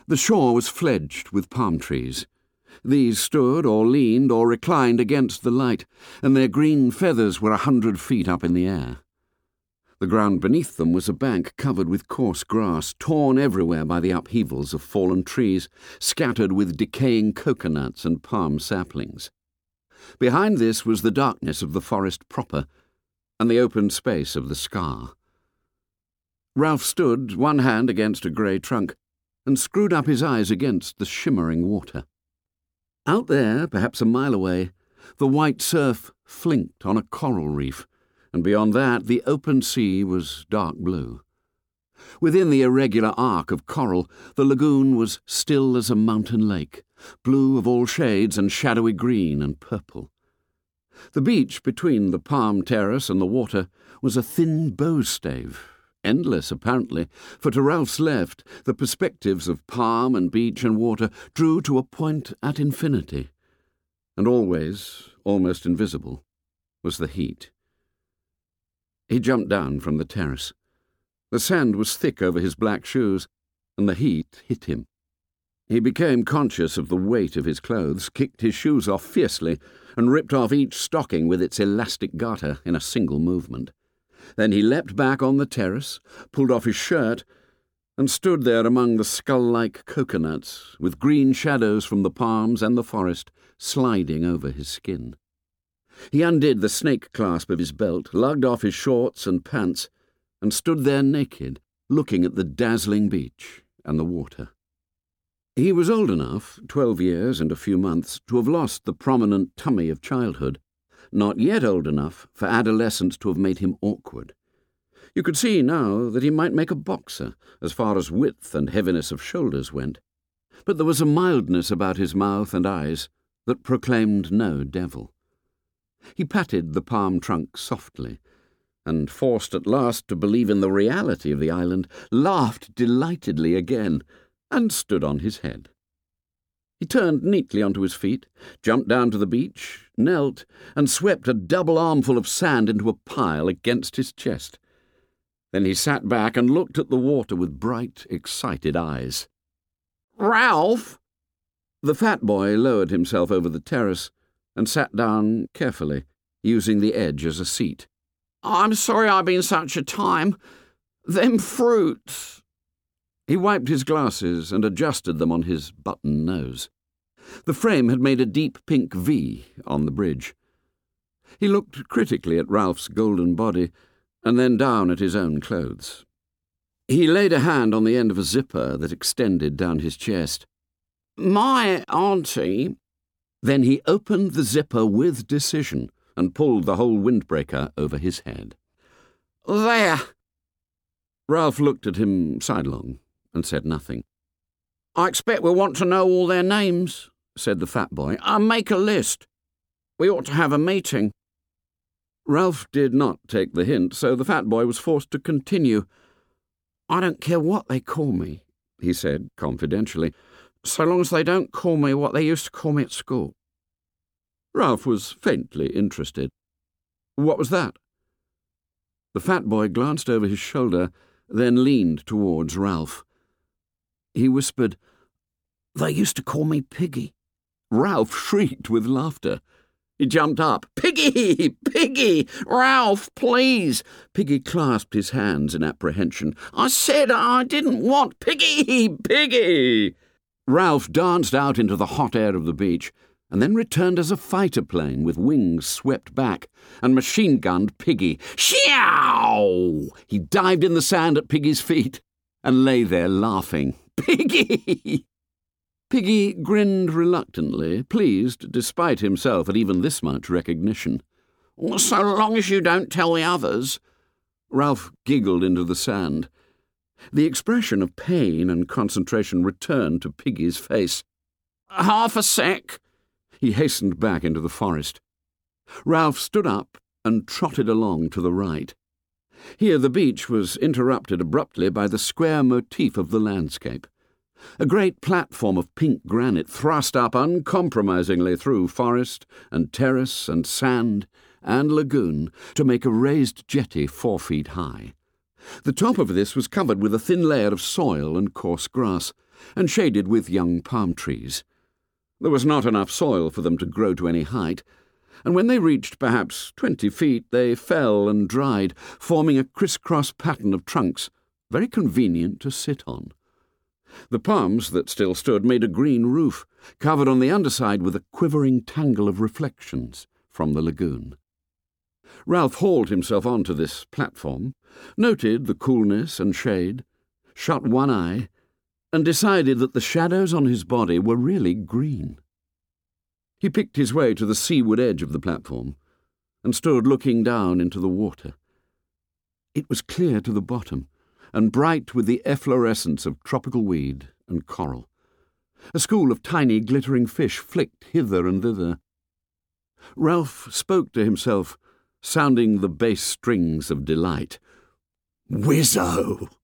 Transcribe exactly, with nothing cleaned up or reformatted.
The shore was fledged with palm trees. These stood or leaned or reclined against the light, and their green feathers were a hundred feet up in the air. The ground beneath them was a bank covered with coarse grass, torn everywhere by the upheavals of fallen trees, scattered with decaying coconuts and palm saplings. Behind this was the darkness of the forest proper, and the open space of the scar. Ralph stood, one hand against a grey trunk, and screwed up his eyes against the shimmering water. Out there, perhaps a mile away, the white surf flinked on a coral reef, and beyond that the open sea was dark blue. Within the irregular arc of coral, the lagoon was still as a mountain lake, blue of all shades and shadowy green and purple. The beach between the palm terrace and the water was a thin bowstave, endless apparently, for to Ralph's left the perspectives of palm and beach and water drew to a point at infinity, and always, almost invisible, was the heat. He jumped down from the terrace. The sand was thick over his black shoes, and the heat hit him. He became conscious of the weight of his clothes, kicked his shoes off fiercely, and ripped off each stocking with its elastic garter in a single movement. Then he leapt back on the terrace, pulled off his shirt, and stood there among the skull-like coconuts, with green shadows from the palms and the forest sliding over his skin. He undid the snake clasp of his belt, lugged off his shorts and pants, and stood there naked, looking at the dazzling beach and the water. He was old enough, twelve years and a few months, to have lost the prominent tummy of childhood, not yet old enough for adolescence to have made him awkward. You could see now that he might make a boxer, as far as width and heaviness of shoulders went, but there was a mildness about his mouth and eyes that proclaimed no devil. He patted the palm trunk softly, and, forced at last to believe in the reality of the island, laughed delightedly again, and stood on his head. He turned neatly onto his feet, jumped down to the beach, knelt, and swept a double armful of sand into a pile against his chest. Then he sat back and looked at the water with bright, excited eyes. "Ralph!" The fat boy lowered himself over the terrace and sat down carefully, using the edge as a seat. "I'm sorry I've been such a time. Them fruits—" He wiped his glasses and adjusted them on his button nose. The frame had made a deep pink V on the bridge. He looked critically at Ralph's golden body, and then down at his own clothes. He laid a hand on the end of a zipper that extended down his chest. "My auntie—" Then he opened the zipper with decision and pulled the whole windbreaker over his head. "There!" Ralph looked at him sidelong and said nothing. "I expect we'll want to know all their names," said the fat boy. "I'll make a list. We ought to have a meeting." Ralph did not take the hint, so the fat boy was forced to continue. "I don't care what they call me," he said confidentially, "so long as they don't call me what they used to call me at school." Ralph was faintly interested. "What was that?" The fat boy glanced over his shoulder, then leaned towards Ralph. He whispered, "They used to call me Piggy." Ralph shrieked with laughter. He jumped up. "Piggy! Piggy! Ralph, please!" Piggy clasped his hands in apprehension. "I said I didn't want Piggy! Piggy!" Ralph danced out into the hot air of the beach, and then returned as a fighter plane with wings swept back, and machine-gunned Piggy. Sheow! He dived in the sand at Piggy's feet, and lay there laughing. "Piggy!" Piggy grinned reluctantly, pleased, despite himself, at even this much recognition. "So long as you don't tell the others." Ralph giggled into the sand. The expression of pain and concentration returned to Piggy's face. "Half a sec." He hastened back into the forest. Ralph stood up and trotted along to the right. Here the beach was interrupted abruptly by the square motif of the landscape. A great platform of pink granite thrust up uncompromisingly through forest and terrace and sand and lagoon to make a raised jetty four feet high. The top of this was covered with a thin layer of soil and coarse grass, and shaded with young palm trees. There was not enough soil for them to grow to any height, and when they reached perhaps twenty feet they fell and dried, forming a criss-cross pattern of trunks, very convenient to sit on. The palms that still stood made a green roof, covered on the underside with a quivering tangle of reflections from the lagoon. Ralph hauled himself onto this platform, noted the coolness and shade, shut one eye, and decided that the shadows on his body were really green. He picked his way to the seaward edge of the platform and stood looking down into the water. It was clear to the bottom and bright with the efflorescence of tropical weed and coral. A school of tiny glittering fish flicked hither and thither. Ralph spoke to himself, sounding the bass strings of delight. "Wizzo!"